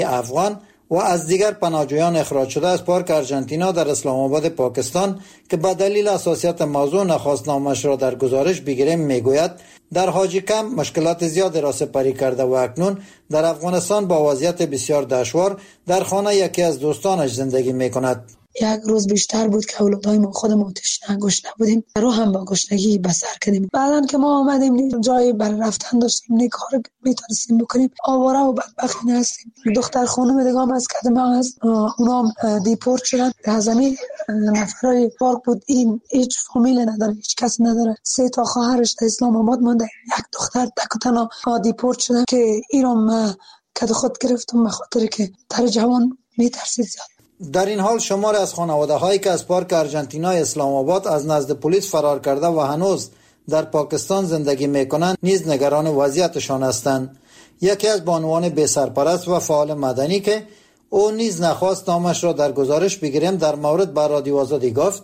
افغان و از دیگر پناهجویان اخراج شده از پارک ارژانتینا در اسلام آباد پاکستان که به دلیل حساسیت موضوع نخواستنامه‌اش را در گزارش بگیریم میگوید در حاجی کمپ مشکلات زیادی را سپری کرده و اکنون در افغانستان با وضعیت بسیار دشوار در خانه یکی از دوستانش زندگی میکند. یک روز بیشتر بود که اولادای ما خودمون تشنه گشنه بودیم، رو هم با گشنگی بسر کردیم. بعدن که ما آمدیم جای برای رفتن داشتیم، نه کار میتونستیم بکنیم، آواره و بدبخت هستیم. دختر خانم دیگه هم از قدم هست، اونا دیپورت شدن. از همین نفرای پارک بود، این هیچ فامیل نداره، هیچ کس نداره. 3 تا خواهرش در اسلام آباد مونده، یک دختر تک و تنها دیپورت شدن که ایران کد خود گرفتم به خاطر که در جوان میترسید زیاد. در این حال شمار از خانواده‌هایی که از پارک ارژانتینا اسلام آباد از نزد پلیس فرار کرده و هنوز در پاکستان زندگی می‌کنند نیز نگران وضعیتشان هستند. یکی از بانوان بی سرپرست و فعال مدنی که او نیز نخواست نامش را در گزارش بگیریم در مورد به رادیو آزادی گفت: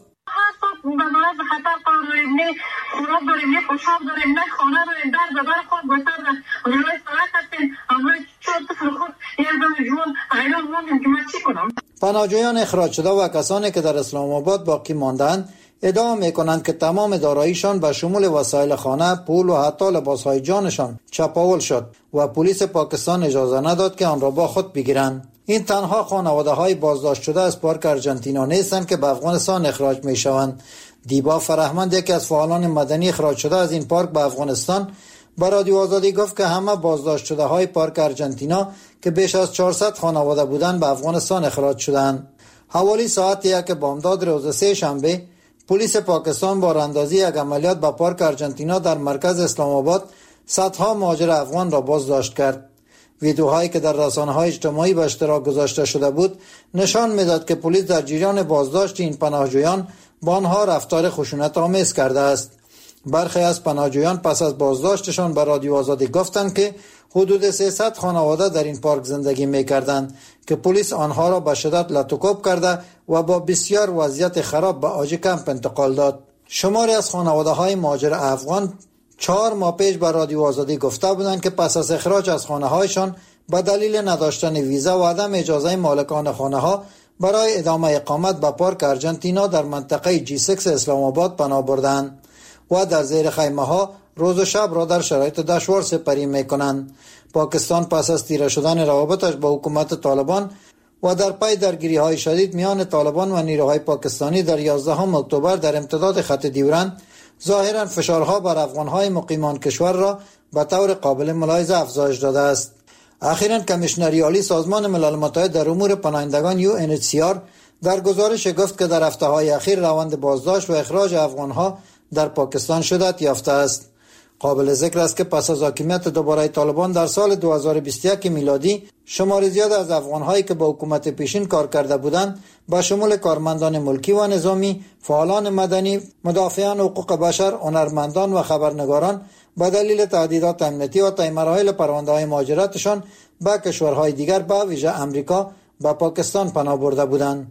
خوراک داریم، نه پوشاک داریم، نه خانه داریم، در بدن خود بسر روی سرک هستیم، اما چون طفل خود یه زن جوان حیران موندیم که من چی کنم. پناهجویان اخراج شده و کسانی که در اسلام آباد باقی ماندند ادعا میکنند که تمام داراییشان به شمول وسایل خانه، پول و حتی لباسهای جانشان چپاول شد و پلیس پاکستان اجازه نداد که آن را با خود بگیرند. این تنها خانواده‌های بازداشت شده از پارک ارژانتینا نیستند که به افغانستان اخراج میشوند. دیبا فرهمند، یکی از فعالان مدنی اخراج شده از این پارک به افغانستان، به رادیو آزادی گفت که همه بازداشت شده های پارک ارژانتینا که بیش از 400 خانواده بودند به افغانستان اخراج شدند. حوالی ساعت 1 بامداد روز 3 شنبه پلیس پاکستان با راندازی یک عملیات به پارک ارژانتینا در مرکز اسلام آباد صدها مهاجر افغان را بازداشت کرد. ویدیوهایی که در رسانه‌های اجتماعی به اشتراک گذاشته شده بود نشان می‌داد که پلیس در جریان بازداشت این پناهجویان با آنها رفتار خشونت آمیز کرده است. برخی از پناهجویان پس از بازداشتشان به رادیو آزادی گفتند که حدود 300 خانواده در این پارک زندگی می‌کردند که پلیس آنها را به شدت لطوکوب کرده و با بسیار وضعیت خراب به آجی کمپ انتقال داد. شماری از خانواده‌های مهاجر افغان 4 ماه پیش به رادیو آزادی گفته بودند که پس از اخراج از خانه‌هایشان به دلیل نداشتن ویزا و عدم اجازه مالکان خانه‌ها برای ادامه اقامت به پارک ارژانتینا در منطقه G6 اسلام آباد پناه بردند و در زیر خیمه‌ها روز و شب را در شرایط دشوار سپری می‌کنند. پاکستان پس از تیره شدن روابطش با حکومت طالبان و در پی درگیری‌های شدید میان طالبان و نیروهای پاکستانی در 11 اکتبر در امتداد خط ډیورند ظاهراً فشارها بر افغان‌های مقیمان کشور را به طور قابل ملاحظه افزایش داده است. اخیراً کمیشنری عالی سازمان ملل متحد در امور پناهندگان UNHCR در گزارش گفت که در هفته‌های اخیر روند بازداشت و اخراج افغان‌ها در پاکستان شدت یافته است. قابل ذکر است که پس از حاکمیت دوباره طالبان در سال 2021 میلادی شمار زیاد از افغان‌هایی که با حکومت پیشین کار کرده بودند با شمول کارمندان ملکی و نظامی، فعالان مدنی، مدافعان حقوق بشر، هنرمندان و خبرنگاران به دلیل تهدیدات امنیتی و طی مراحل پرونده‌های مهاجرتشان به کشورهای دیگر به ویژه امریکا به پاکستان پناه برده بودند.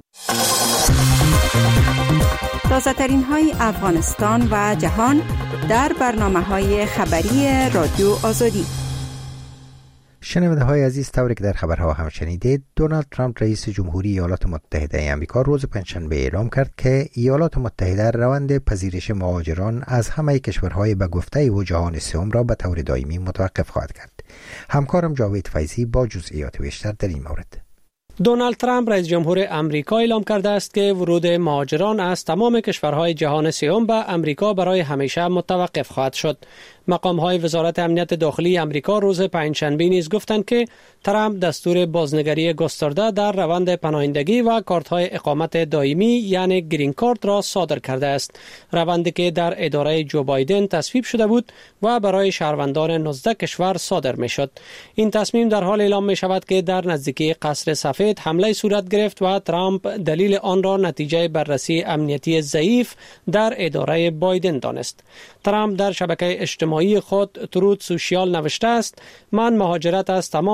تازه‌ترین های افغانستان و جهان در برنامه‌های خبری رادیو آزادی. شنونده های عزیز، طوری که در خبرها هم شنیدید، دونالد ترامپ رئیس جمهوری ایالات متحده آمریکا روز پنجشنبه اعلام کرد که ایالات متحده روند پذیرش مهاجران از همه کشورهای به گفته او جهان سوم را به طور دائمی متوقف خواهد کرد. همکارم جاوید فیضی با جزئیات بیشتر در این مورد. دونالد ترامپ رئیس جمهور امریکا اعلام کرده است که ورود مهاجران از تمام کشورهای جهان سوم به امریکا برای همیشه متوقف خواهد شد. مقام‌های وزارت امنیت داخلی امریکا روز پنجشنبه نیز گفتند که ترامپ دستور بازنگری گسترده در روند پناهندگی و کارت‌های اقامت دائمی یعنی گرین کارت را صادر کرده است. روندی که در اداره جو بایدن تصویب شده بود و برای شهروندان 19 کشور صادر می‌شد. این تصمیم در حال اعلام می‌شود که در نزدیکی قصر سفید حمله صورت گرفت و ترامپ دلیل آن را نتیجه بررسی امنیتی ضعیف در اداره بایدن دانست. ترامپ در شبکه اجتماعی خود ترود سوشیال نوشته است: من مهاجرت از تمام کشور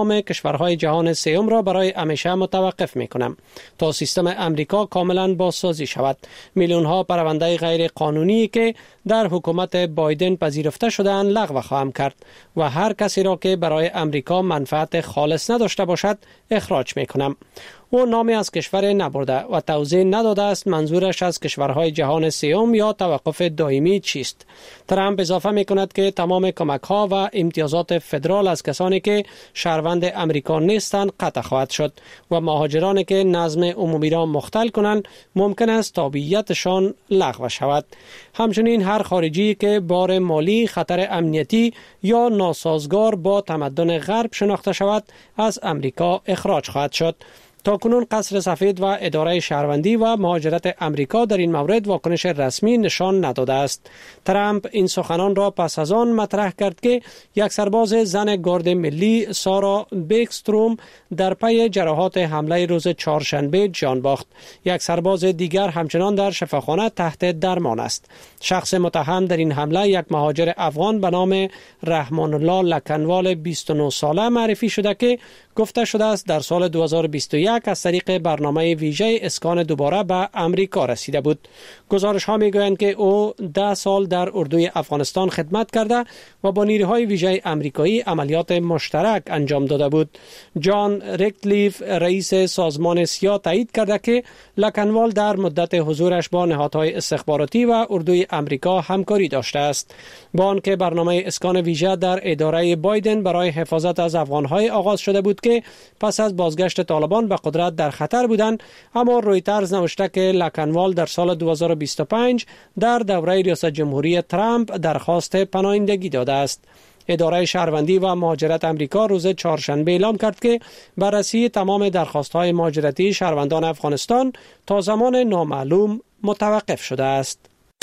کشورهای جهان سوم را برای همیشه متوقف می‌کنم تا سیستم امریکا کاملا بازسازی شود. میلیون‌ها پرونده غیر قانونی که در حکومت بایدن پذیرفته شده‌اند لغو خواهم کرد و هر کسی را که برای امریکا منفعت خالص نداشته باشد اخراج می‌کنم. او نامی از کشور نبرده و توضیح نداده است منظورش از کشورهای جهان سوم یا توقف دائمی چیست. ترامپ اضافه می‌کند که تمام کمک‌ها و امتیازات فدرال از کسانی که شهروند امریکا نیستند قطع خواهد شد و مهاجرانی که نظم عمومی را مختل کنند ممکن است تابعیتشان لغو شود. همچنین هر خارجی که بار مالی، خطر امنیتی یا ناسازگار با تمدن غرب شناخته شود از امریکا اخراج خواهد شد. تاکنون قصر سفید و اداره شهروندی و مهاجرت امریکا در این مورد واکنش رسمی نشان نداده است. ترامپ این سخنان را پس از آن مطرح کرد که یک سرباز زن گارد ملی سارا بیکستروم در پی جراحات حمله روز چهارشنبه جان باخت. یک سرباز دیگر همچنان در شفاخانه تحت درمان است. شخص متهم در این حمله یک مهاجر افغان به نام رحمان الله لکنوال 29 ساله معرفی شده که گفته شده است در سال 2021 از طریق برنامه ویژه اسکان دوباره به امریکا رسیده بود. گزارش ها می گویند که او 10 سال در اردوی افغانستان خدمت کرده و با نیروهای ویژه امریکایی عملیات مشترک انجام داده بود. جان ریکتلیف رئیس سازمان سیا تایید کرده که لکنوال در مدت حضورش با نهادهای استخباراتی و اردوی امریکا همکاری داشته است. با آنکه برنامه اسکان ویژه در اداره بایدن برای حفاظت از افغانهای آغاز شده بود که پس از بازگشت طالبان به قدرت در خطر بودند، اما رویترز نوشته که لکنوال در سال 2025 در دوره ریاست جمهوری ترامپ درخواست پناهندگی داده است. اداره شهروندی و مهاجرت امریکا روز چهارشنبه اعلام کرد که بررسی تمام درخواست‌های مهاجرتی شهروندان افغانستان تا زمان نامعلوم متوقف شده است.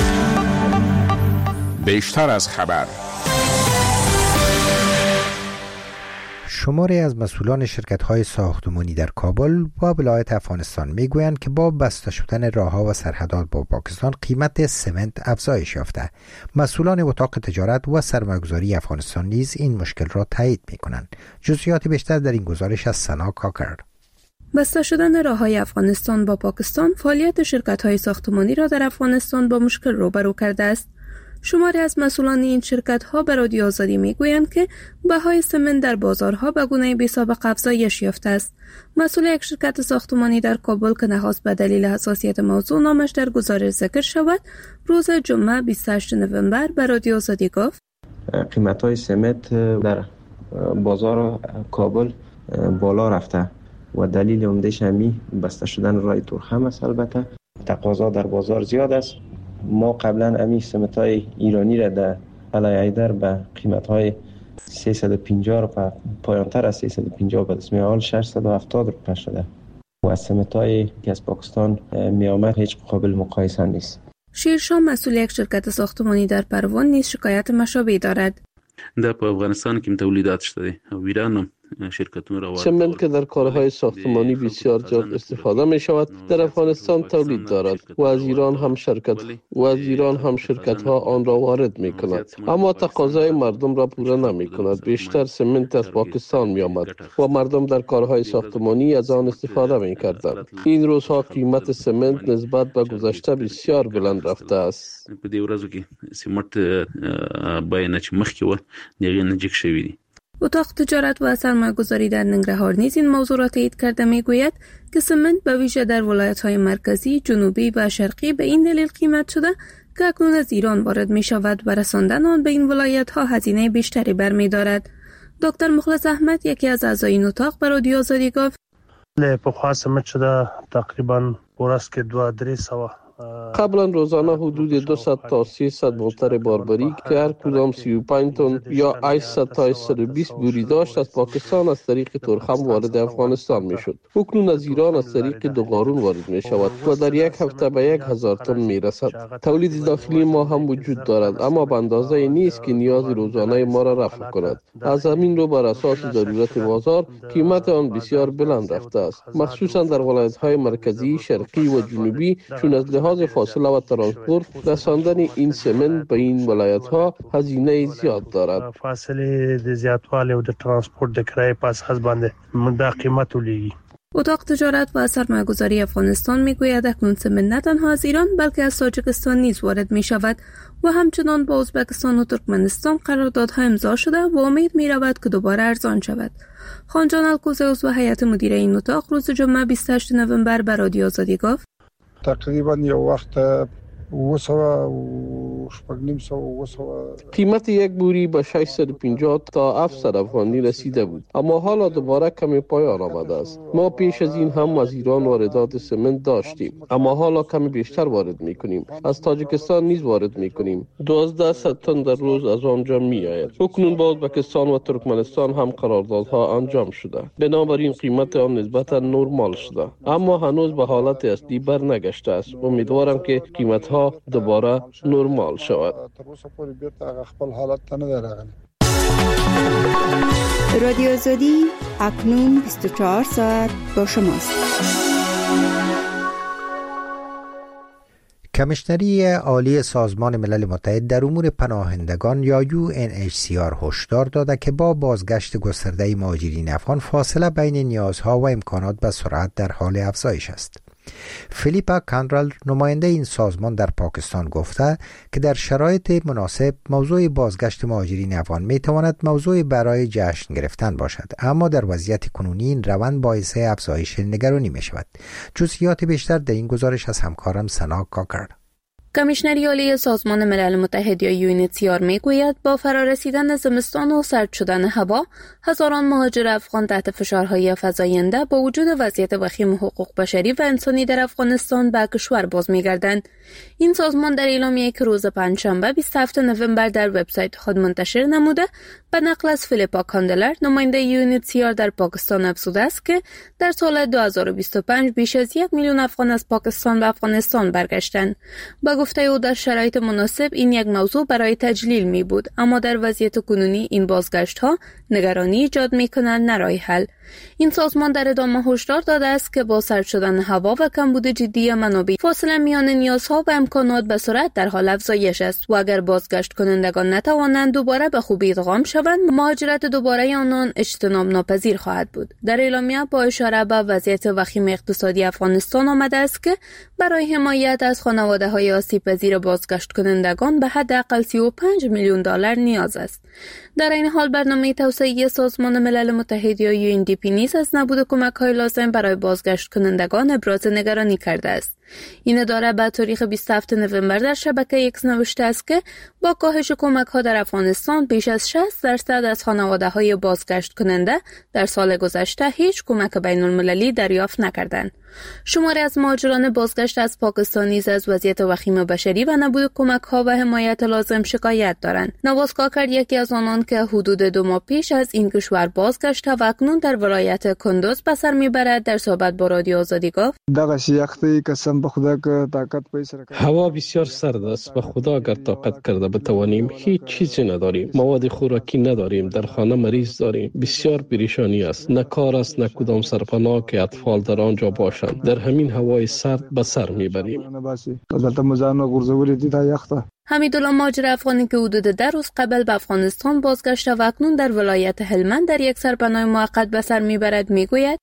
بیشتر از خبر. شماری از مسئولان شرکت‌های ساختمانی در کابل و ولایت افغانستان می‌گویند که با بسته شدن راه‌ها و سرحدات با پاکستان قیمت سمنت افزایش یافته. مسئولان اتاق تجارت و سرمایه‌گذاری افغانستان نیز این مشکل را تایید می‌کنند. جزئیات بیشتر در این گزارش از سنا کاکر. بسته شدن راه‌های افغانستان با پاکستان فعالیت شرکت‌های ساختمانی را در افغانستان با مشکل روبرو کرده است. شماری از مسئولان این شرکت‌ها به رادیو آزادی می‌گویند که بهای سمنت در بازارها به گونه بی‌سابقه افزایش یافته است. مسئول یک شرکت ساختمانی در کابل که نخست به دلیل حساسیت موضوع نامش در گزارش ذکر شود، روز جمعه 28 نوامبر به رادیو آزادی گفت: قیمت‌های سمنت در بازار کابل بالا رفته و دلیل عمده‌اش همین بسته شدن راه تورخم است. البته تقاضا در بازار زیاد است. ما قبلا امی سمنت‌های ایرانی را در علای حیدر به قیمت‌های 350 و پایان‌تر از 350 به دست می‌آمد 670 روپیه شده و سمنت‌هایی که از پاکستان می‌آمد هیچ قابل مقایسه نیست. شیرشاه مسئول یک شرکت ساختمانی در پروان نیز شکایت مشابهی دارد. در افغانستان که تولیدات شده و ایران سمنت که در کارهای ساختمانی بسیار زیاد استفاده می شود در افغانستان تولید دارد و از ایران هم شرکت ها آن را وارد می کند، اما تقاضای مردم را پوره نمی کند. بیشتر سمنت از پاکستان می آمد و مردم در کارهای ساختمانی از آن استفاده می کردند. این روزها قیمت سمنت نسبت به گذشته بسیار بلند رفته است. په دې ورځو کې سمنت بیه چې مخکې و دغه نجیک شوی دی. اتاق تجارت و سرمایه‌گذاری در ننگرهار نیز این موضوع را تایید کرده میگوید که سمنت به ویژه در ولایت‌های مرکزی، جنوبی و شرقی به این دلیل قیمت شده که اکنون از ایران وارد می شود و رساندن آن به این ولایت‌ها هزینه بیشتری برمی‌دارد. دکتر مخلص احمد یکی از اعضای این اتاق به رادیو آزادی گفت: پخوا سمنت شده تقریبا ورځ کې 2-300 قبلا روزانه حدود 200 تا 300 موتر باربری که هر کدام 35 تن یا 800 تا 120 بوری داشت از پاکستان از طریق تورخم وارد افغانستان می شد. اکنون از ایران از طریق دو قارون وارد می شود و در یک هفته به 1000 تن می رسد. تولید داخلی ما هم وجود دارد اما به اندازه نیست که نیاز روزانه ما را رفع کند. از همین رو بر اساس ضرورت بازار قیمت آن بسیار بلند رفته است، مخصوصا در ولایت‌های مرکزی، شرقی و جنوبی، چون از لحاظ فاصله و ترانسپورت رساندن این سمنت به این ولایت‌ها هزینه زیاد دارد. فاصله د زیاتوالی او د ترانسپورت د کرایې په اساس باندې دا قیمت ولګي. اتاق تجارت و سرمایه‌گذاری افغانستان میگوید اکنون سمنت نه تنها از ایران بلکه از تاجیکستان نیز وارد می شود و همچنان با ازبکستان و ترکمنستان قراردادها امضا شده و امید می رود که دوباره ارزان شود. خانجان الکوزه عضو هیئت مدیره این اتاق روز جمعه 28 نوامبر به رادیو آزادی گفت تقریبا یو وخت قیمت یک بوری به 650 تا 700 افغانی رسیده بود، اما حالا دوباره کمی پایان آمده است. ما پیش از این هم از ایران واردات سمنت داشتیم، اما حالا کمی بیشتر وارد میکنیم. از تاجیکستان نیز وارد میکنیم. 1200 تن در روز از آنجا میآید. اکنون با ازبکستان و ترکمنستان هم قراردادها انجام شده، بنابراین قیمت آن نسبتا نرمال شده، اما هنوز به حالت اصلی برنگشته است. امیدوارم که قیمتها دوباره نرمال شود. رادیو آزادی اکنون 24 ساعت با شماست. کمیشنری عالی سازمان ملل متحد در امور پناهندگان یا UNHCR هشدار داده که با بازگشت گسترده مهاجرین افغان فاصله بین نیازها و امکانات به سرعت در حال افزایش است. فیلیپا کاندرال نماینده این سازمان در پاکستان گفته که در شرایط مناسب موضوع بازگشت مهاجرین افغان میتواند موضوع برای جشن گرفتن باشد، اما در وضعیت کنونی این روند باعث افزایش نگرانی می شود. جزئیات بیشتر در این گزارش از همکارم سنا کاکر. کمیشنری عالی سازمان ملل متحد یا UNHCR میگوید با فرارسیدن زمستان و سرد شدن هوا، هزاران مهاجر افغان تحت فشارهای فزاینده با وجود وضعیت وخیم حقوق بشری و انسانی در افغانستان به کشور باز میگردند. این سازمان در اعلامیه‌ای که روز پنجشنبه 27 نوامبر در وبسایت خود منتشر نموده، به نقل از فیلیپا کاندلر نماینده UNHCR در پاکستان افزوده است که در سال 2025 بیش از 1 میلیون افغان از پاکستان به افغانستان برگشتند. با گفته او در شرایط مناسب این یک موضوع برای تجلیل می بود، اما در وضعیت کنونی این بازگشت ها نگرانی ایجاد می کنند نه راه حل. این سازمان در ادامه هشدار داده است که با سرد شدن هوا و کمبود جدی منابع، فاصله میان نیازها و امکانات به سرعت در حال افزایش است و اگر بازگشت کنندگان نتوانند دوباره به خوبی ادغام شوند، مهاجرت دوباره آنان اجتناب ناپذیر خواهد بود. در اعلامیه با اشاره به وضعیت وخیم اقتصادی افغانستان آمده است که برای حمایت از خانواده‌های آسیب‌پذیر بازگشت کنندگان به حداقل 35 میلیون دلار نیاز است. در این حال برنامه توسعه سازمان ملل متحد یا UNDP نیز از نبود کمک‌های لازم برای بازگشت کنندگان ابراز نگرانی کرده است. این اداره به تاریخ 27 نوامبر در شبکه X نوشته است که با کاهش کمک‌ها در افغانستان بیش از 60% از خانواده‌های بازگشت کننده در سال گذشته هیچ کمک بین‌المللی دریافت نکردند. شماری از مهاجران بازگشت از پاکستان نیز از وضعیت وخیم بشری و نبود کمک‌ها و حمایت لازم شکایت دارند. نواز کاکر یکی از آنان که حدود 2 ماه پیش از این کشور بازگشته و اکنون در ولایت کندوز به سر میبرد در صحبت با رادیو آزادی گفت: هوا بسیار سرد است. به خدا اگر طاقت کرده بتوانیم هیچ چیزی نداریم. مواد خوراکی نداریم. در خانه مریض داریم. بسیار پریشانی است. نه کار است نه کدام سرپناه که اطفال در آنجا باشند. در همین هوای سرد به سر میبریم. حمیدالله مهاجر افغانی که حدود 10 روز قبل به افغانستان بازگشته و اکنون در ولایت هلمند در یک سرپناه موقت به سر میبرد میگوید: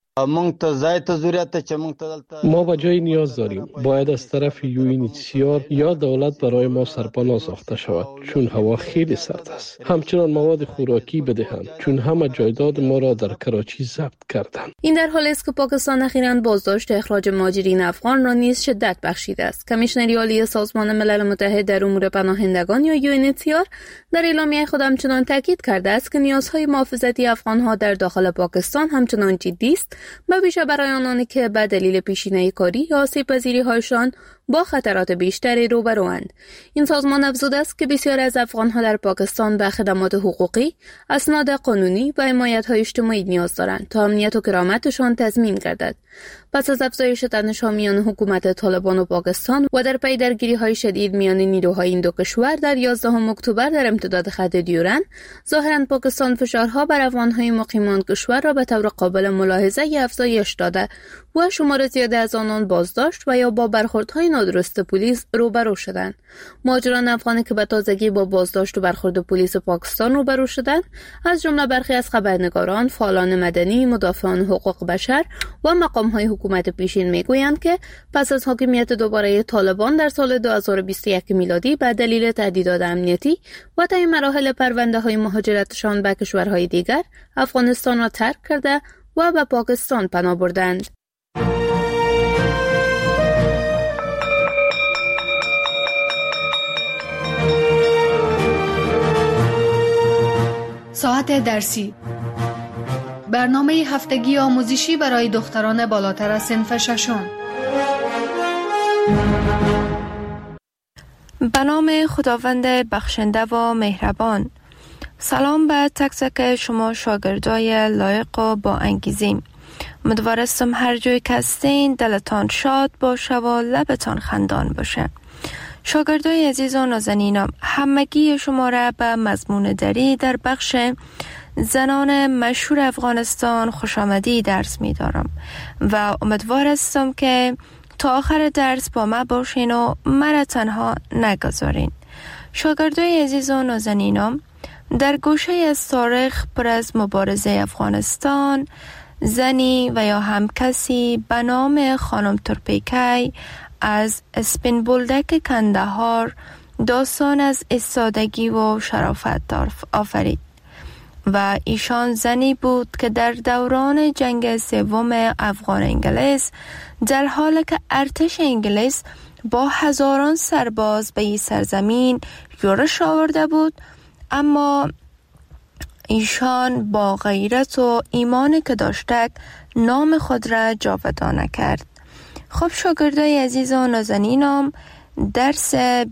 ما به جای نیاز داریم. باید از طرف UNHCR یا دولت برای ما سرپناه ساخته شود، چون هوا خیلی سرد است. همچنان مواد خوراکی بدهند، چون همه جایداد ما را در کراچی ضبط کردند. این در حالی است که پاکستان اخیراً بازداشت اخراج مهاجرین افغان را نیز شدت بخشیده است. کمیشنری عالی سازمان ملل متحد در امور پناهندگان یا UNHCR در اعلامیه خود همچنان تاکید کرده است که نیازهای محافظتی افغان‌ها در داخل پاکستان همچنان جدی است، به ویژه برای آنانی که به دلیل پیشینه کاری یا آسیب‌پذیری‌هایشان با خطرات بیشتری روبروند. این سازمان افزوده است که بسیاری از افغان‌ها در پاکستان به خدمات حقوقی، اسناد قانونی و حمایت‌های اجتماعی نیاز دارند تا امنیت و کرامتشان تضمین گردد. پس از افزایش تنش‌ها میان حکومت طالبان و پاکستان و در پی درگیری‌های شدید میان نیروهای این دو کشور در 11 اکتبر در امتداد خط دیورن، ظاهراً پاکستان فشارها بر افغان‌های مقیمان کشور را به طور قابل ملاحظه افزایش داده و شمار زیادی از آنان بازداشت و یا با برخوردهای نادرست پلیس روبرو شدند. مهاجران افغانی که به تازگی با بازداشت و برخورد پلیس پاکستان روبرو شدند، از جمله برخی از خبرنگاران، فعالان مدنی، مدافعان حقوق بشر و مقام‌های حکومت پیشین میگویند که پس از حاکمیت دوباره طالبان در سال 2021 میلادی به دلیل تهدیدات امنیتی و طی مراحل پرونده‌های مهاجرتشان به کشورهای دیگر، افغانستان را ترک کرده و به پاکستان پناه بردند. ساعت درسی، برنامه هفتگی آموزشی برای دختران بالاتر از صنف ششم. به نام خداوند بخشنده و مهربان. سلام به تک تک شما شاگردای لایق و با انگیزیم. امیدوارستم هر جای که هستین دلتان شاد باشه و لبتان خندان باشه. شاگردای عزیز و نازنینم، همگی شما را به مضمون دری در بخش زنان مشهور افغانستان خوش آمدی درس می دارم و امیدوارستم که تا آخر درس با ما باشین و مرا تنها نگذارین. شاگردای عزیز و نازنینم، در گوشه از تاریخ پر از مبارزه افغانستان، زنی و یا هم کسی به نام خانم تورپیکی از اسپین بولدک کندهار داستان از ایستادگی و شرافت آفرید و ایشان زنی بود که در دوران جنگ سوم افغان انگلیس در حالی که ارتش انگلیس با هزاران سرباز به این سرزمین یورش آورده بود، اما ایشان با غیرت و ایمانی که داشته نام خود را جاودانه کرد. خب شاگردای عزیز و نازنینم، درس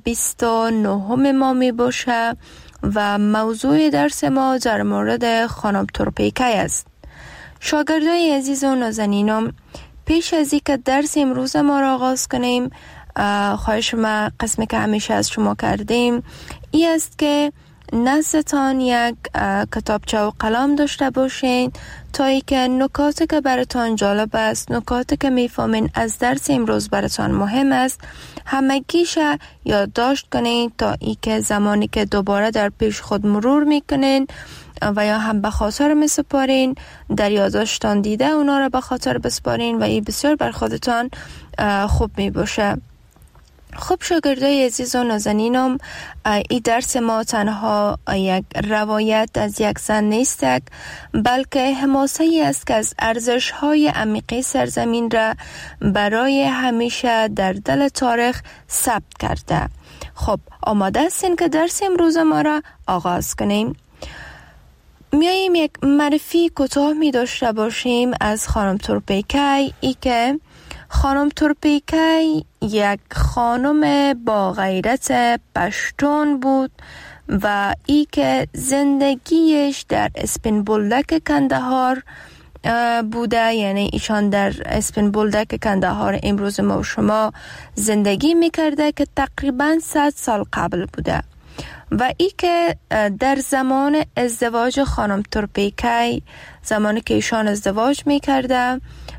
29 ما می باشه و موضوع درس ما در مورد خانم تورپیکی است. شاگردای عزیز و نازنینم، پیش از اینکه درس امروز ما را آغاز کنیم، خواهش ما قسمی که همیشه از شما کردیم ای است که نزدتان یک کتابچه و قلم داشته باشین تا ای که نکاتی که براتان جالب است، نکاتی که میفهمین از درس امروز براتان مهم است، همگیش یادداشت کنین تا ای که زمانی که دوباره در پیش خود مرور میکنین و یا هم به خاطر میسپارین، در یادداشتان دیده اونا را به خاطر بسپارین و این بسیار بر خودتان خوب می باشه. خب شاگردای عزیز و نازنینم، این درس ما تنها یک روایت از یک زن نیست، بلکه حماسه ای است که از ارزش های عمیقی سرزمین را برای همیشه در دل تاریخ ثبت کرده. خب آماده هستین که درس امروز ما را آغاز کنیم؟ میاییم یک معرفی کوتاه می داشته باشیم از خانم تورپیکی. ای که خانم تورپیکی یک خانم با غیرت پشتون بود و ای که زندگیش در اسپین بولدک کندهار بوده، یعنی ایشان در اسپین بولدک کندهار امروز ما و شما زندگی میکرده که تقریبا 100 سال قبل بوده و ای که در زمان ازدواج خانم تورپیکی، زمانی که ایشان ازدواج میکرده،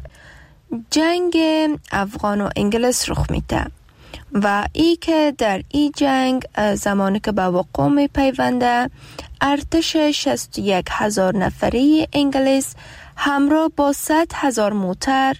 جنگ افغان و انگلیس رخ میده و ای که در این جنگ زمانی که به وقوع می پیونده، ارتش 61,000 نفری انگلیس همراه با 100,000 موتر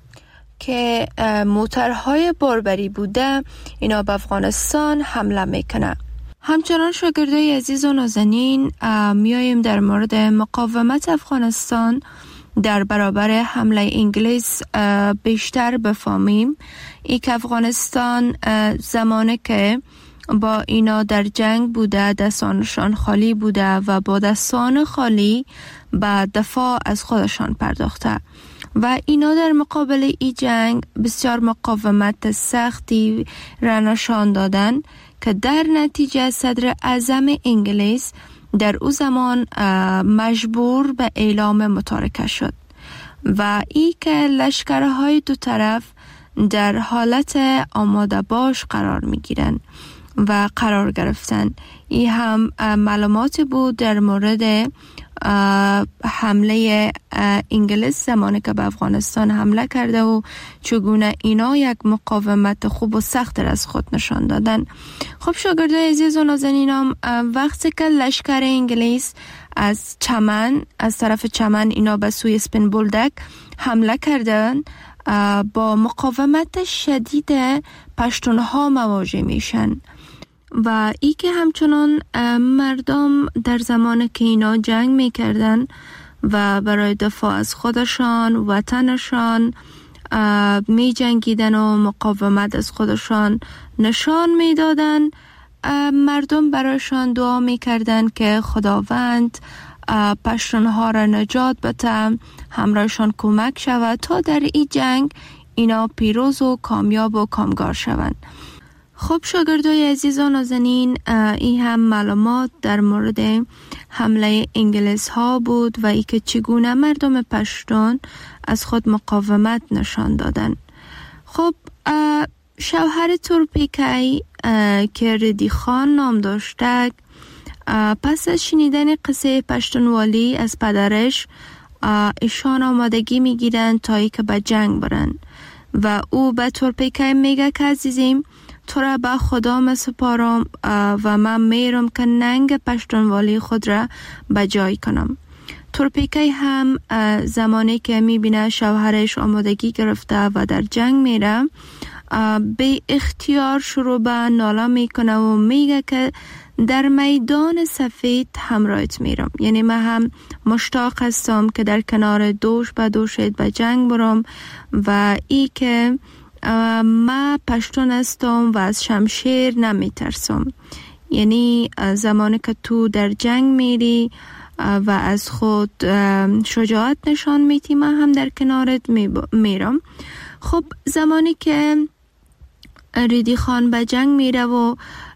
که موترهای باربری بوده، اینا به افغانستان حمله میکنه. همچنان شاگردای عزیز و نازنین، میاییم در مورد مقاومت افغانستان در برابر حمله انگلیس بیشتر بفهمیم. ای که افغانستان زمانی که با اینا در جنگ بوده، دستانشان خالی بوده و با دستان خالی به دفاع از خودشان پرداخته و اینا در مقابل ای جنگ بسیار مقاومت سختی را نشان دادن که در نتیجه صدر اعظم انگلیس در او زمان مجبور به اعلام متارکه شد و ای که لشکرهای دو طرف در حالت آماده باش قرار می گیرن و قرار گرفتن. ای هم معلوماتی بود در مورد حمله انگلیس زمانی که به افغانستان حمله کرده و چگونه اینا یک مقاومت خوب و سخت از خود نشان دادن. خب شاگردای عزیز و نازنینم، وقتی که لشکر انگلیس از طرف چمن اینا به سوی اسپین بولدک حمله کردن، با مقاومت شدید پشتونها مواجه میشن و ای که همچنان مردم در زمان که اینا جنگ میکردن و برای دفاع از خودشان وطنشان می جنگیدن و مقاومت از خودشان نشان میدادن، مردم برایشان دعا میکردن که خداوند پشتونها را نجات بده، همراهشان کمک شود تا در این جنگ اینا پیروز و کامیاب و کامگار شوند. خب شاگردای عزیز و نازنین، این هم معلومات در مورد حمله انگلیس ها بود و ای که چگونه مردم پشتون از خود مقاومت نشان دادن. خب شوهر تورپیکی که ردی خان نام داشته، پس از شنیدن قصه پشتونوالی از پدرش ایشان آمادگی میگیرن تا ای که به جنگ برن و او به تورپیکی میگه که عزیزیم تو را به خدا مسپارم و من میرم که ننگ پشتونوالی خود را به جای کنم. تورپیکی هم زمانی که میبینه شوهرش آمادگی گرفته و در جنگ میره، به اختیار شروع به ناله میکنه و میگه که در میدان سفید همراهت میرم، یعنی من هم مشتاق هستم که در کنار دوش به دوشت به جنگ برم و ای که من پشتون هستم و از شمشیر نمیترسم، یعنی زمانی که تو در جنگ میری و از خود شجاعت نشان میدی من هم در کنارت میرم. خب زمانی که ردی خان به جنگ میره و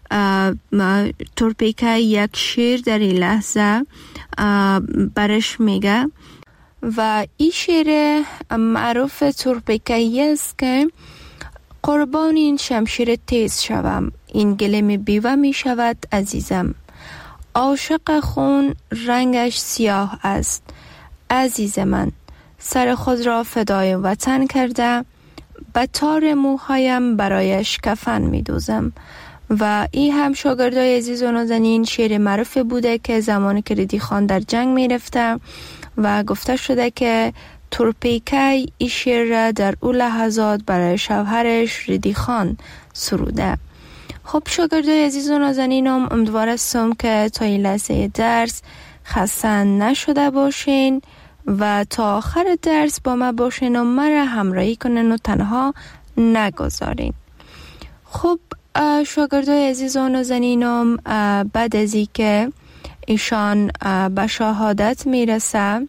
تورپیکی یک شعر در این لحظه برش میگه و این شعر معروف تورپیکی است که قربان این شمشیر تیز شوم، این گلیم بیوه می شود عزیزم، عاشق خون رنگش سیاه است، عزیز من سر خود را فدای وطن کرده، به تار موهایم برایش کفن می دوزم. و این هم شاگردای عزیز و نازنین شعر معروف بوده که زمانی که ردی خان در جنگ می رفته و گفته شده که تورپیکی این شعر را در اون لحظات برای شوهرش ردی خان سروده. خب شاگردای عزیز و نازنینم، امیدوارم که تا این لحظه درس خسته نشده باشین و تا آخر درس با ما باشین و مرا همراهی کنین و تنها نگذارین. خب شاگردای عزیز و نازنینم، بعد از این که ایشان به شهادت میرسه،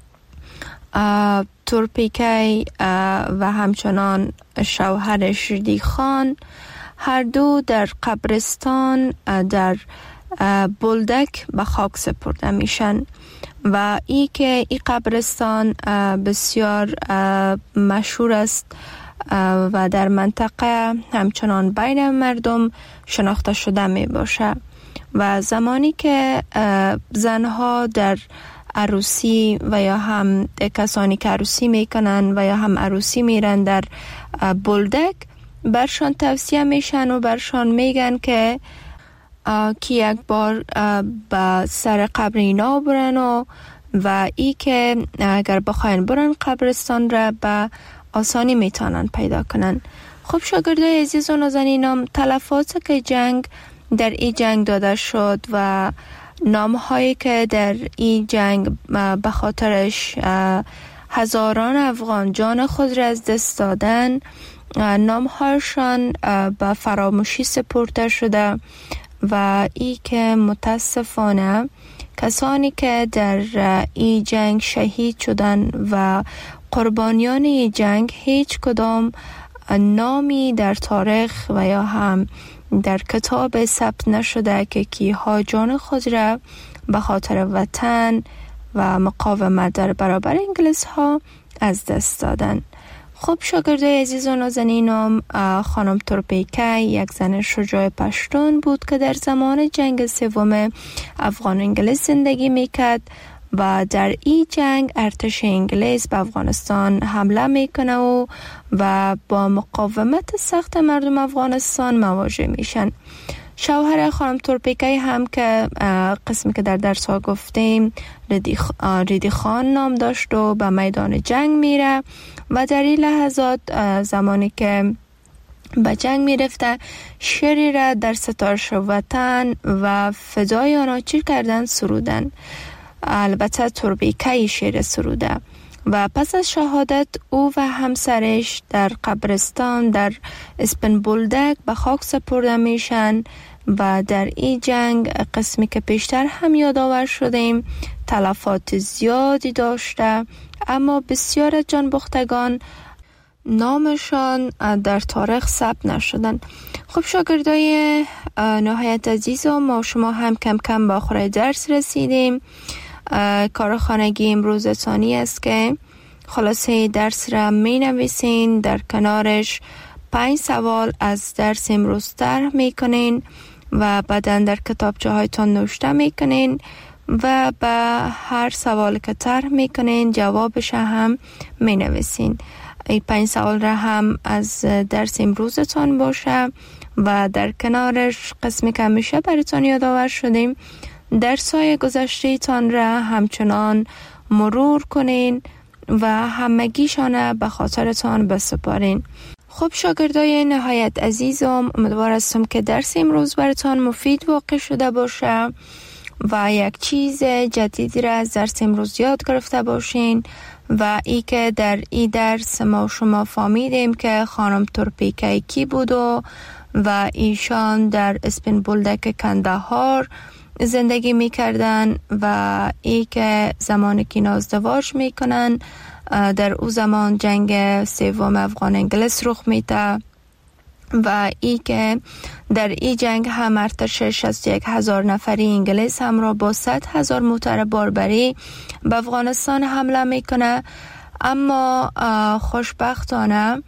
تورپیکی و همچنان شوهرش ردی خان هر دو در قبرستان در بولدک به خاک سپرده میشن و ای که این قبرستان بسیار مشهور است و در منطقه همچنان بین مردم شناخته شده می باشه و زمانی که زنها در عروسی و یا هم کسانی که عروسی میکنن و یا هم عروسی میرن در بولدک برشان توصیه میشن و برشان میگن که یک بار به سر قبر اینا برن و ای که اگر بخواین برن قبرستان را به آسانی میتونن پیدا کنن. خب شاگردای عزیز و نازنینم، تلفات که جنگ در این جنگ داده شد و نامهایی که در این جنگ به خاطرش هزاران افغان جان خود را از دست دادن، نامهایشان به فراموشی سپرده شده و ای که متاسفانه کسانی که در این جنگ شهید شدن و قربانیان این جنگ هیچ کدام نامی در تاریخ و یا هم در کتاب ثبت نشده که کیها جان خود را به خاطر وطن و مقاومت در برابر انگلیس ها از دست دادن. خب شاگردای عزیز و نازنینم، خانم تورپیکی یک زن شجاع پشتون بود که در زمان جنگ سوم افغان انگلیس زندگی میکرد و در این جنگ ارتش انگلیس به افغانستان حمله میکنه و با مقاومت سخت مردم افغانستان مواجه میشن. شوهر خانم تورپیکی هم که قسمی که در درس ها گفتیم ریدی خان نام داشت و به میدان جنگ میره و در این لحظات زمانی که به جنگ میرفته شعری را در ستارش وطن و فدای آنها چی کردن سرودن. البته تورپیکی شعر سروده و پس از شهادت او و همسرش در قبرستان در اسپن بولدک به خاک سپرده میشن و در این جنگ قسمی که پیشتر هم یادآور شدیم تلفات زیادی داشته، اما بسیار جان باختگان نامشان در تاریخ ثبت نشدن. خب شاگردای نهایت عزیز و ما شما هم کم کم به آخر درس رسیدیم. کار خانگی امروزتانی است که خلاصه درس را می نویسین، در کنارش 5 سوال از درس امروز طرح می کنین و بعدا در کتابچه هایتان نوشته می کنین و به هر سوال که طرح می کنین جوابش هم می نویسین. این 5 سوال را هم از درس امروزتان باشه و در کنارش قسمی که همیشه براتان یادآور شدیم درس‌های گذشته تان را همچنان مرور کنین و همگیشان به خاطرتان بسپارین. خب شاگردای نهایت عزیزم، امیدوار هستم که درس امروز براتان مفید واقع شده باشه و یک چیز جدیدی را از درس امروز یاد گرفته باشین و ای که در این درس ما شما فهمیدیم که خانم تورپیکی کی بود و ایشان در اسپن بولدک کندهار زندگی میکردن و ای که زمانی که ازدواج میکنن در او زمان جنگ سوم افغان انگلیس رخ میده و ای که در این جنگ هم ارتش 61,000 نفری انگلیس همراه با 100,000 موتر باربری به افغانستان حمله میکنه. اما خوشبختانه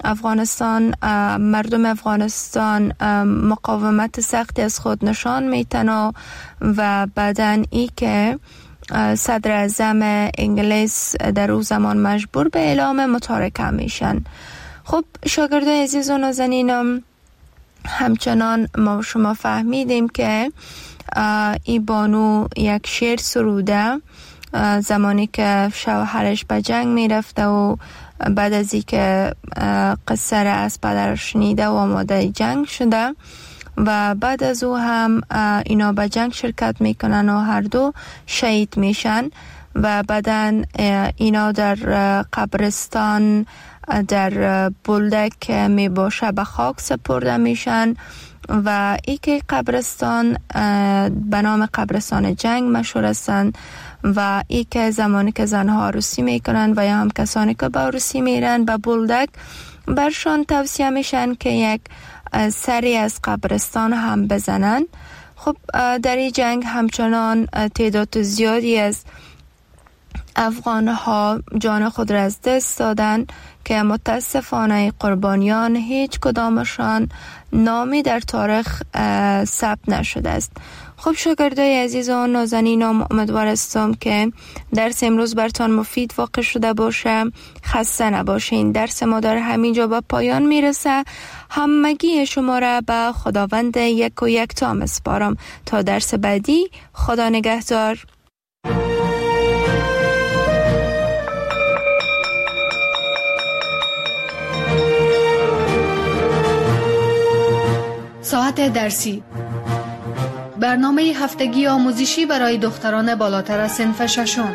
مردم افغانستان مقاومت سختی از خود نشان میتن و بعدن ای که صدر اعظم انگلیس در او زمان مجبور به اعلام متارکه میشن. خب شاگردای عزیز و نازنینم، همچنان ما شما فهمیدیم که این بانو یک شعر سروده زمانی که شوهرش به جنگ میرفته و بعد از این که قصه را از پدرش شنیده و آماده جنگ شده و بعد از او هم اینا به جنگ شرکت میکنن و هر دو شهید میشن و بعدن اینا در قبرستان در بولدک می باشه به خاک سپرده میشن و ای که قبرستان به نام قبرستان جنگ مشهور هستند و ای که زمانی که زنها عروسی میکنن و یا هم کسانی که به عروسی میرن به بولدک برشان توصیه میشن که یک سری از قبرستان هم بزنن. خب در این جنگ همچنان تعداد زیادی از افغانها جان خود را از دست دادن که متاسفانه قربانیان هیچ کدامشان نامی در تاریخ ثبت نشده است. خب شاگردای عزیز و نازنینم، امیدوار هستم که درس امروز برتان مفید واقع شده باشه. خسته نباشین. درس ما در همینجا به پایان میرسه. همگی شما را به خداوند یک و یکتا میسپارم تا درس بعدی. خدا نگهدار. ساعت درسی، برنامه هفتگی آموزشی برای دختران بالاتر از صنف ششم.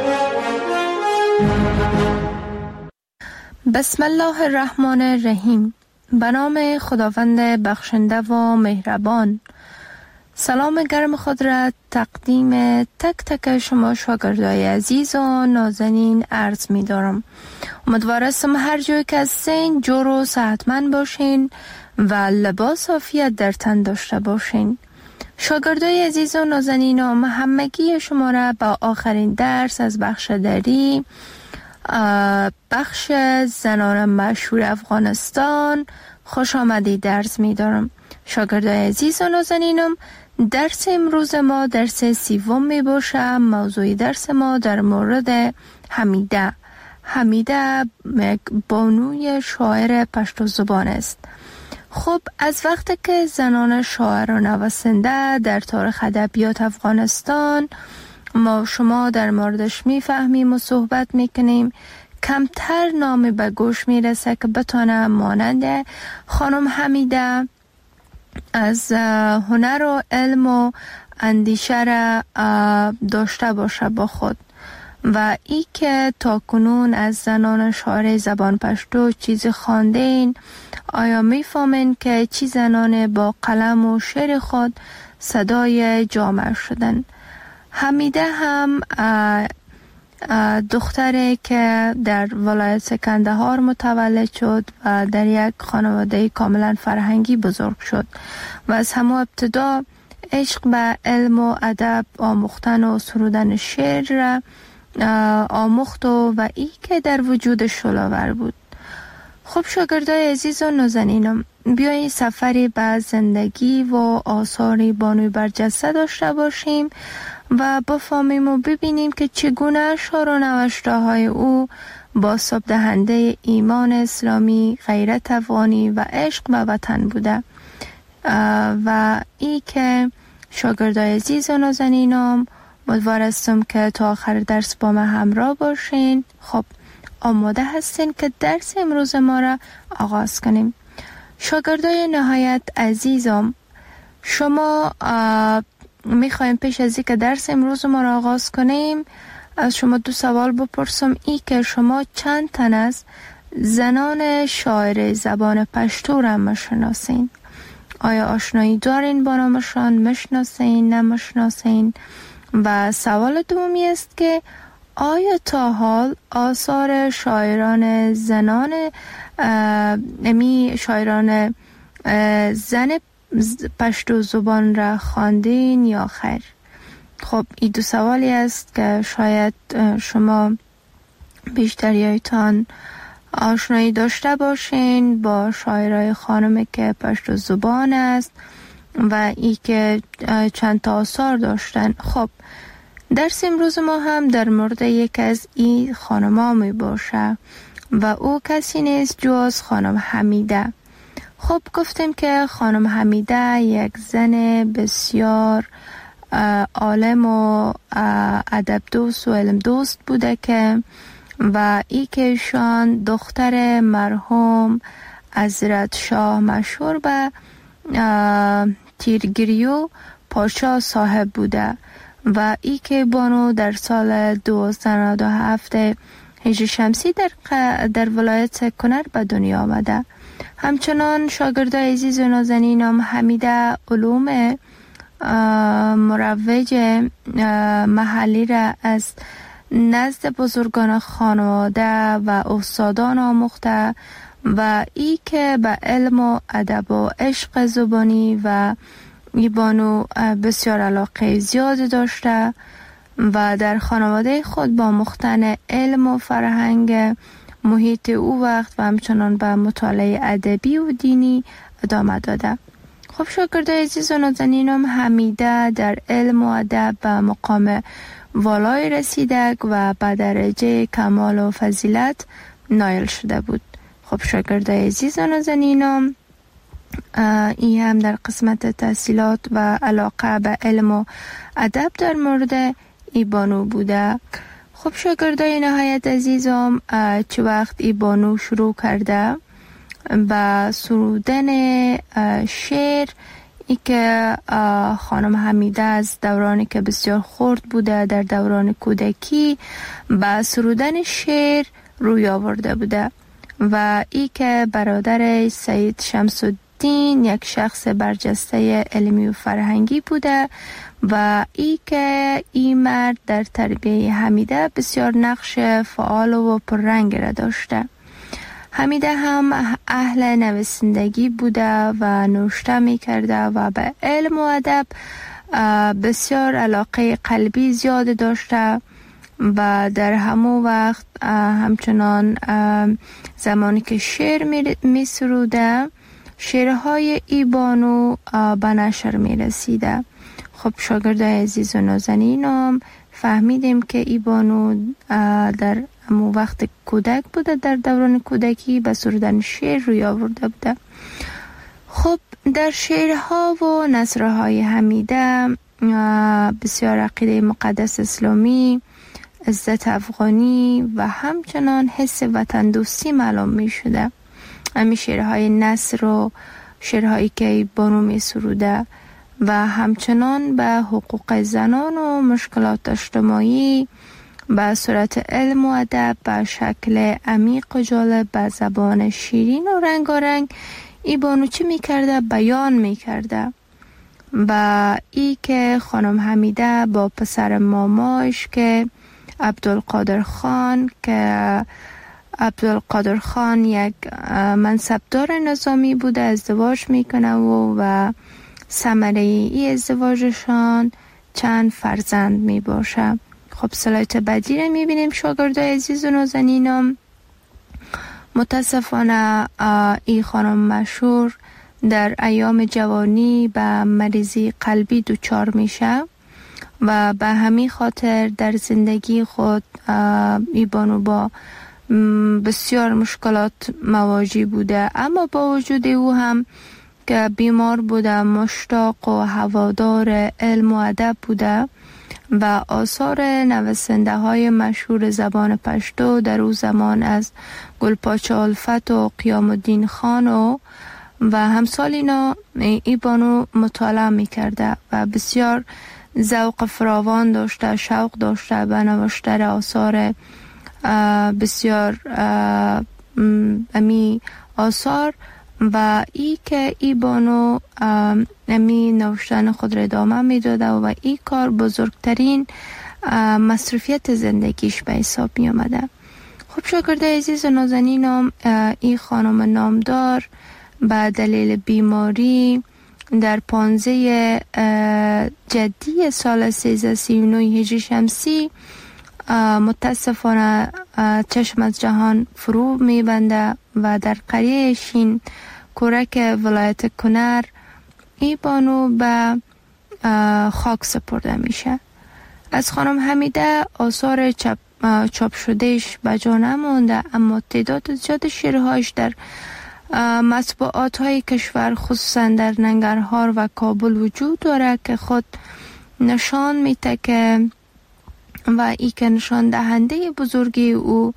بسم الله الرحمن الرحیم. به نام خداوند بخشنده و مهربان. سلام گرم خود را تقدیم تک تک شما شاگردای عزیز و نازنین عرض می دارم. امیدوار هستم هر جای که هستین جور و صحتمند باشین و لباس عافیت در تن داشته باشین. شاگردای عزیز و نازنینم، همگی شما را با آخرین درس از بخش دری، بخش زنان مشهور افغانستان خوش آمدید درس می دارم. شاگردای عزیز و نازنینم، درس امروز ما درس سوم می باشه. موضوع درس ما در مورد حمیده یک بانوی شاعر پشتو زبان است. خب از وقتی که زنان شاعر و نویسنده در تاریخ ادبیات افغانستان ما شما در موردش میفهمیم و صحبت میکنیم، کمتر نامی به گوش میرسه که بتونه مانند خانم حمیده از هنر و علم و اندیشه را داشته باشه با خود. و ای که تا کنون از زنان شاعر زبان پشتو چیزی خواندین، آیا میفهمین که چی زنان با قلم و شعر خود صدای جامعه شدن؟ حمیده هم دختری که در ولایت کندهار متولد شد و در یک خانواده کاملا فرهنگی بزرگ شد و از همه ابتدا عشق به علم و ادب آموختن و سرودن شعر را آموخت و ای که در وجود شلاور بود. خب شاگردای عزیز و نازنینم، بیایید سفری به زندگی و آثار بانوی برجسته داشته باشیم و بفهمیم و ببینیم که چگونه شعر و نوشته های او بازتاب دهنده ایمان اسلامی، غیرت افغانی و عشق به وطن بوده. و ای که شاگردای عزیز و نازنینم، امیدوار هستم که تا آخر درس با من همراه باشین. خب آماده هستین که درس امروز ما را آغاز کنیم؟ شاگردای نهایت عزیزم، شما میخوایم پیش از اینکه درس امروز ما را آغاز کنیم از شما دو سوال بپرسم. ای که شما چند تن از زنان شاعر زبان پشتو را میشناسین؟ آیا آشنایی دارین با نامشان؟ میشناسین؟ نمیشناسین؟ و سوال دومی است که آیا تا حال آثار شاعران زنان شاعران زن پشتو زبان را خواندین یا خیر؟ خب این دو سوالی است که شاید شما بیشتریایتان آشنایی داشته باشین با شاعرای خانم که پشتو زبان است و ای که چند تا آثار داشتن. خب درس امروز ما هم در مورد یک از این خانم‌ها می باشه و او کسی نیست جز خانم حمیده. خب گفتیم که خانم حمیده یک زن بسیار عالم و ادب دوست و علم دوست بوده که و ای که ایشان دختر مرحوم حضرت شاه مشهور به تیرگریو پاشا صاحب بوده و ای که بانو در سال 1297 هجری شمسی در ولایت کنر به دنیا آمده. همچنان شاگردای عزیز و نازنینم، حمیده علوم مروج محلی را از نزد بزرگان خانواده و استادان آموخته و ای که به علم و ادب و عشق زبانی و بانو بسیار علاقه زیاد داشته و در خانواده خود با مختن علم و فرهنگ محیط او وقت و همچنان به مطالعه ادبی و دینی ادامه داده. خب شاگردای عزیز و نازنینم، حمیده در علم و ادب به مقام والای رسیده و به درجه کمال و فضیلت نایل شده بود. خب شاگردای عزیز و نازنینم، این هم در قسمت تحصیلات و علاقه به علم و ادب در مورد ای بانو بوده. خب شاگردای نهایت عزیزم، چه وقت ای بانو شروع کرده با سرودن شعر، ای که خانم حمیده از دورانی که بسیار خرد بوده در دوران کودکی با سرودن شعر روی آورده بوده و ای که برادر سید شمس الدین یک شخص برجسته علمی و فرهنگی بوده و ای که این مرد در تربیه حمیده بسیار نقش فعال و پررنگ را داشته. حمیده هم اهل نویسندگی بوده و نوشته می کرده و به علم و ادب بسیار علاقه قلبی زیاد داشته و در همون وقت همچنان زمانی که شعر می سروده، شعرهای ای بانو به نشر می رسیده خب شاگردای عزیز و نازنینم فهمیدیم که ای بانو در امو وقت کودک بوده، در دوران کودکی به سرودن شعر روی آورده بوده. خب در شعرها و نثرهای حمیده بسیار عقیده مقدس اسلامی، عزت افغانی و همچنان حس وطن دوستی معلوم می شده. همین شعرهای نثر و شعرهایی که بانو می سروده و همچنان به حقوق زنان و مشکلات اجتماعی به صورت علم و ادب به شکل عمیق و جالب به زبان شیرین و رنگارنگ ای بانو چی می کرده؟ بیان می کرده. و ای که خانم حمیده با پسر ماماش که عبدالقادر خان یک منصبدار نظامی بوده ازدواج میکنه و ثمره ای ازدواجشان چند فرزند می باشه. خب سلایت بعدی رو میبینیم شاگردای عزیز و نازنینم. متاسفانه ای خانم مشهور در ایام جوانی به مریضی قلبی دچار میشه و به همین خاطر در زندگی خود ای بانو با بسیار مشکلات مواجه بوده، اما با وجود او هم که بیمار بوده مشتاق و هوادار علم و ادب بوده و آثار نویسنده های مشهور زبان پشتو در او زمان از گلپاچه الفت و قیام الدین خان و همسال اینا ای بانو مطالعه می کرده و بسیار ذوق فراوان داشته، شوق داشته به نوشتن آثار بسیار امی آثار و ای که ای بانو امی نوشتن خود را ادامه می داده و ای کار بزرگترین مصروفیت زندگیش به حساب می آمده. خب شاگرده عزیز و نازنینم، ای خانم نامدار به دلیل بیماری در 15 جدی سال 1339 هجری شمسی متاسفانه چشم از جهان فرو میبنده و در قریه شین کورک ولایت کنر ای بانو به خاک سپرده میشه. از خانم حمیده آثار چاپ شدهش به جا نمانده، اما تعداد زیاد شعرهایش در مطبوعات های کشور خصوصا در ننگرهار و کابل وجود داره که خود نشان میده که و ای که نشان دهنده بزرگی او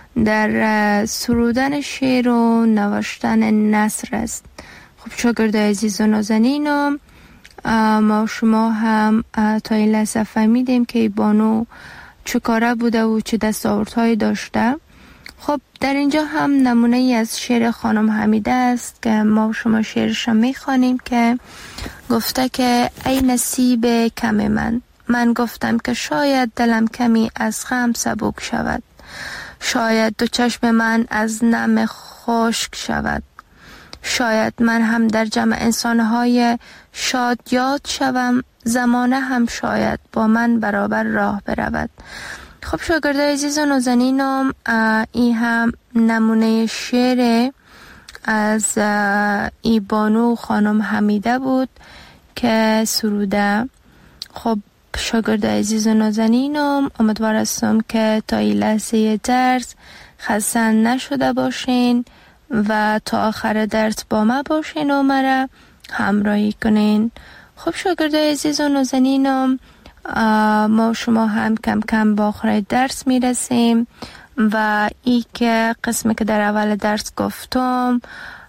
در سرودن شعر و نوشتن نثر است. خب شاگردای عزیز و نازنینم، ما شما هم تا این لحظه فهمیدیم که بانو چه کاره بوده و چه دستاوردهایی داشته. خب در اینجا هم نمونه ای از شعر خانم حمیده است که ما شما شعرش میخوانیم که گفته که ای نصیب کم من گفتم که شاید دلم کمی از غم سبک شود، شاید دو چشم من از نم خشک شود، شاید من هم در جمع انسانهای شاد یاد شوم، زمانه هم شاید با من برابر راه برود. خب شاگردای عزیز و نازنینم، این هم نمونه شعر از ای بانو خانم حمیده بود که سروده. خب شاگردای عزیز و نازنینم، امیدوار هستم که تا این لحظه درس خسته نشده باشین و تا آخر درس با ما باشین و مرا همراهی کنین. خب شاگردای عزیز و نازنینم، ما شما هم کم کم با آخر درس میرسیم و ای که قسمی که در اول درس گفتم،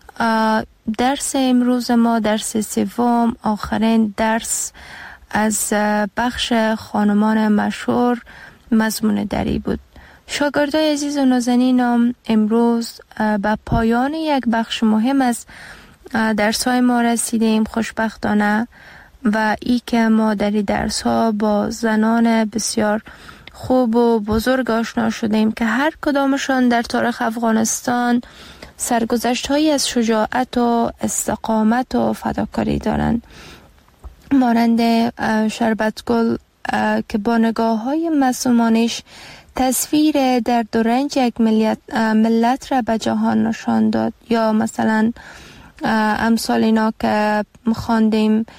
درس امروز ما درس سوم، آخرین درس از بخش خانمان مشهور مضمون دری بود. شاگردای عزیز و نازنینم، امروز به پایان یک بخش مهم از درس‌های ما رسیدیم خوشبختانه و ای که ما در این درس‌ها با زنان بسیار خوب و بزرگ آشنا شدیم که هر کدامشان در تاریخ افغانستان سرگذشت‌هایی از شجاعت و استقامت و فداکاری دارند، مانند شربتگل که با نگاه‌های معصومانش تصویر درد و رنج یک ملت را به جهان نشان داد، یا مثلا امثال اینا که خواندیم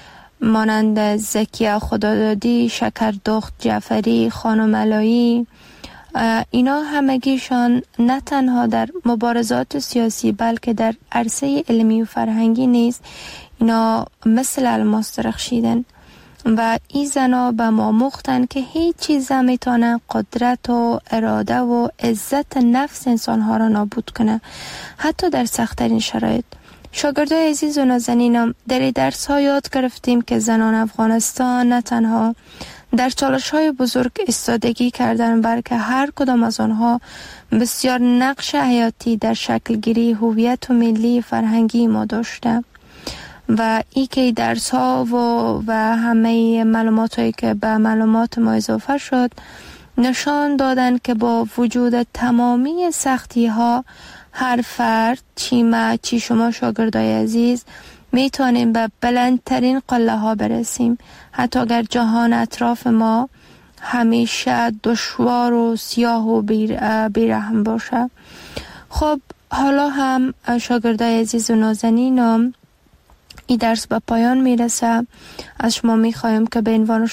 مانند زکیه خدادادی، شکردخت جعفری، خانم علایی، اینا همگیشان نه تنها در مبارزات سیاسی بلکه در عرصه علمی و فرهنگی نیز اینا مثل الماس درخشیدن و این زنا به ما مختن که هیچ چیز نمیتونه قدرت و اراده و عزت نفس انسانها را نابود کنه، حتی در سخت‌ترین شرایط. شاگردای عزیز و نازنینم، در درس ها یاد گرفتیم که زنان افغانستان نه تنها در چالش های بزرگ ایستادگی کردن بلکه هر کدام از آنها بسیار نقش حیاتی در شکل گیری هویت و ملی فرهنگی ما داشته و ای که درس ها و همه معلومات هایی که به معلومات ما اضافه شد نشان دادن که با وجود تمامی سختی ها هر فرد چی شما شاگردای عزیز میتونیم به بلندترین قله ها برسیم، حتی اگر جهان اطراف ما همیشه دشوار و سیاه و بیرحم باشه. خب حالا هم شاگردای عزیز و نازنینم این درس به پایان میرسه. از شما میخوایم که به عنوان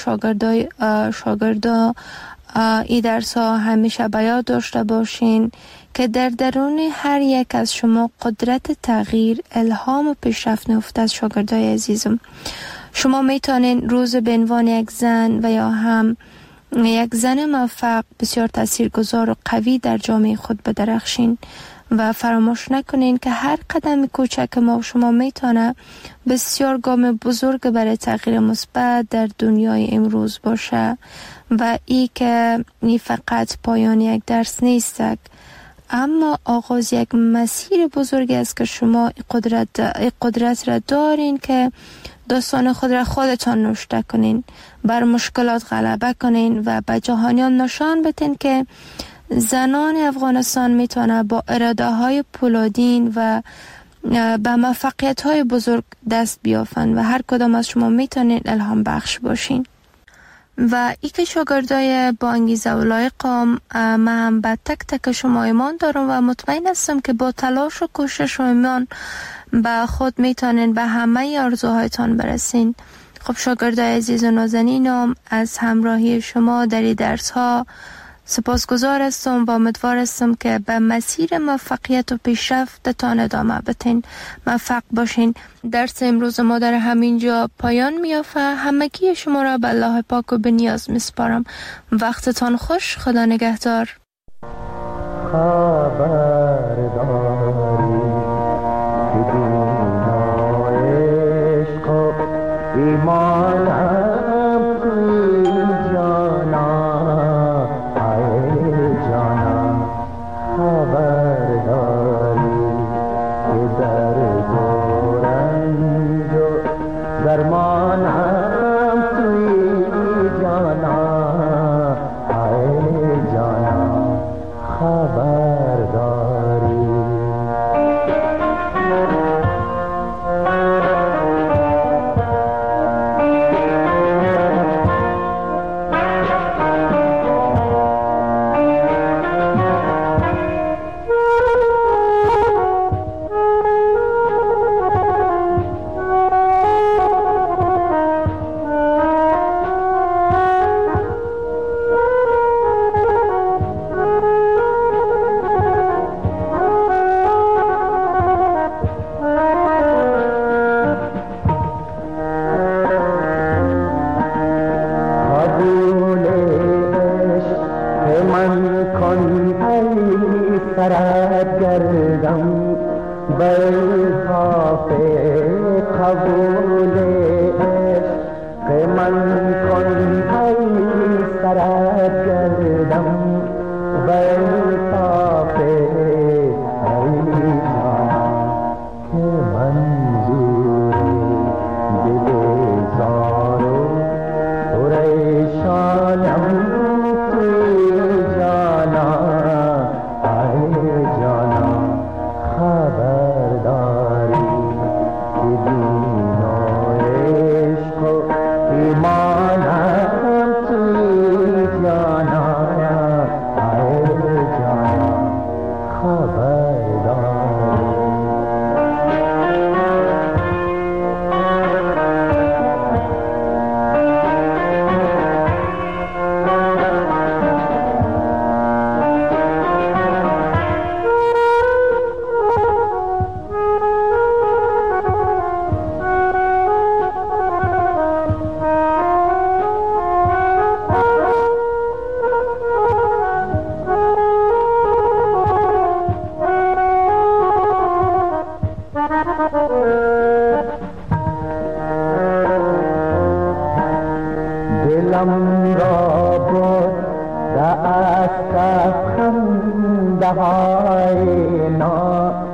شاگردا این درس ها همیشه به یاد داشته باشین که در درون هر یک از شما قدرت تغییر، الهام و پیشرفت نهفته از شاگردای عزیزم. شما میتونین روز به عنوان یک زن و یا هم یک زن موفق بسیار تاثیرگذار و قوی در جامعه خود بدرخشین و فراموش نکنین که هر قدم کوچک ما شما میتونه بسیار گام بزرگ برای تغییر مثبت در دنیای امروز باشه و ای که این فقط پایان یک درس نیست، اما آغاز یک مسیر بزرگی است که شما قدرت را دارین که داستان خود را خودتان نوشته کنین، بر مشکلات غلبه کنین و به جهانیان نشان بدین که زنان افغانستان میتونه با اراده های پولادین و به موفقیت های بزرگ دست بیافن و هر کدام از شما میتونین الهام بخش باشین. و ای که شاگردای با انگیزه و لایقم، من هم به تک تک شما ایمان دارم و مطمئن هستم که با تلاش و کوشش و ایمان به خود میتونین به همه آرزوهایتان برسین. خب شاگردای عزیز و نازنینم، از همراهی شما در این درس ها سپاسگزار هستم و امیدوار هستم که به مسیر موفقیت و پیشرفتتان ادامه بدین. موفق باشین. درس امروز ما در همینجا پایان میافته. همگی شما را به الله پاک و به نیاز میسپارم. وقتتان خوش. خدا نگهدار. خبرداری که دنیا عشق و ایمانم توی جانا، خبرداری که در دورنج و درمانم توی جانا، ای جانا خبرداری. قبول عشق من کن ای سرا